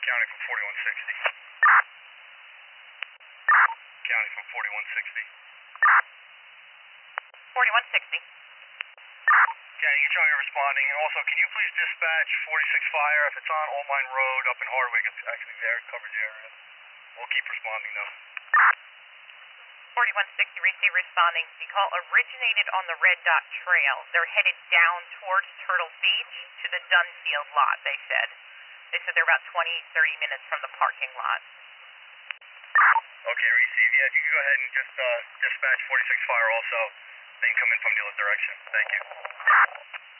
County from 4160. County from 4160. 4160. County, you show you're responding. And also, can you please dispatch 46 Fire if it's on Old Mine Road up in Hardwick? It's actually their coverage area. We'll keep responding though. 4160, receive responding. The call originated on the Red Dot Trail. They're headed down towards Turtle Beach to the Dunfield lot, they said. They said they're about 20, 30 minutes from the parking lot. Okay, receive. Yeah, you can go ahead and just dispatch 46 Fire also. They can come in from the other direction. Thank you.